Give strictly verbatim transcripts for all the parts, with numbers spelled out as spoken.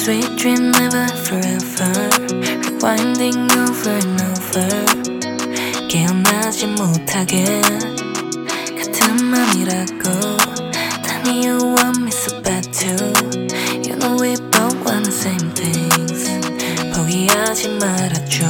sweet dream never forever, rewinding over and over. 깨어나지 못하게 같은 맘이라고. Tell me you want me so bad too. You know we both want the same things. 포기하지 말아줘.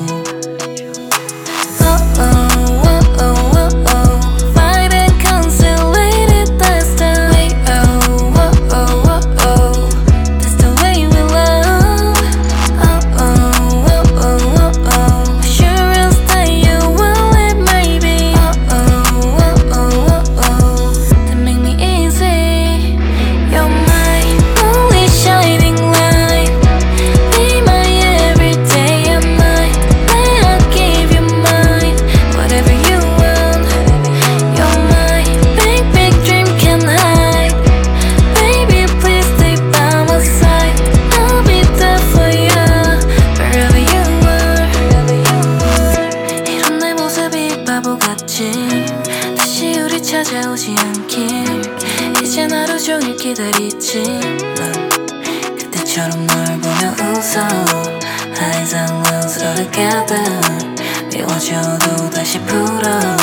Oh oh oh oh oh oh. Fight and conciliate, that's the way. Oh oh oh oh oh. That's the way we love. Oh oh oh oh oh oh. Sure will stay you will it maybe. Oh oh oh oh oh oh. That make me easy. You're my only shining light. Be my everyday and night. May I give you mine, whatever you want. You're my big big dream can't hide. Baby please stay by my side. I'll be there for you wherever you are. 이런 내 모습이 바보같이 다시 우리 찾아오지 않길 이젠 하루 종일 기다리지. 난 그때처럼 널 보며 웃어. Highs and lows all together. 미워져도 다시 풀어.